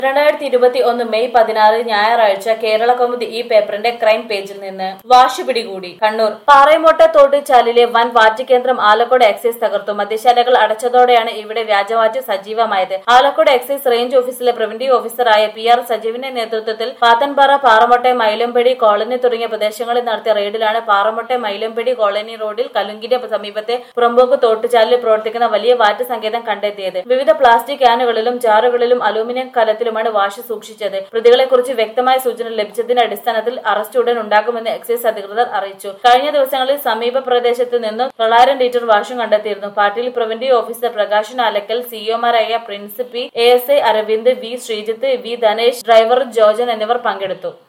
2021 May 16 ഞായറാഴ്ച കേരളകൗമുദി ഈ പേപ്പറിന്റെ ക്രൈം പേജിൽ നിന്ന് വാശി പിടികൂടി. കണ്ണൂർ പാറയമോട്ട തോട്ടുചാലിലെ വൻ വാറ്റുകേന്ദ്രം ആലക്കോട് എക്സൈസ് തകർത്തു. മദ്യശാലകൾ അടച്ചതോടെയാണ് ഇവിടെ വ്യാജവാറ്റ് സജീവമായത്. ആലക്കോട് എക്സൈസ് റേഞ്ച് ഓഫീസിലെ പ്രിവന്റീവ് ഓഫീസറായ PR സജീവിന്റെ നേതൃത്വത്തിൽ പാത്തൻപാറ, പാറമോട്ടെ, മൈലമ്പടി കോളനി തുടങ്ങിയ പ്രദേശങ്ങളിൽ നടത്തിയ റെയ്ഡിലാണ് പാറമോട്ടെ മൈലമ്പടി കോളനി റോഡിൽ കലുങ്കിന്റെ സമീപത്തെ പുറമ്പോക്ക് തോട്ടുചാലിൽ പ്രവർത്തിക്കുന്ന വലിയ വാറ്റ് സങ്കേതം കണ്ടെത്തിയത്. വിവിധ പ്ലാസ്റ്റിക് ക്യാനുകളിലും ജാറുകളിലും അലൂമിനിയം കലത്തിലുമാണ് വാഷ് സൂക്ഷിച്ചത്. പ്രതികളെക്കുറിച്ച് വ്യക്തമായ സൂചന ലഭിച്ചതിന്റെ അടിസ്ഥാനത്തിൽ അറസ്റ്റ് ഉടൻ ഉണ്ടാകുമെന്ന് എക്സൈസ് അധികൃതർ അറിയിച്ചു. കഴിഞ്ഞ ദിവസങ്ങളിൽ സമീപ പ്രദേശത്ത് നിന്നും 900 ലിറ്റർ വാഷും കണ്ടെത്തിയിരുന്നു. പാർട്ടിയിൽ പ്രിവന്റീവ് ഓഫീസർ പ്രകാശൻ ആലക്കൽ, സിഒമാരായ Prince P, ASI Aravind, V Sreejith, V Dhanesh, driver Jojan എന്നിവർ പങ്കെടുത്തു.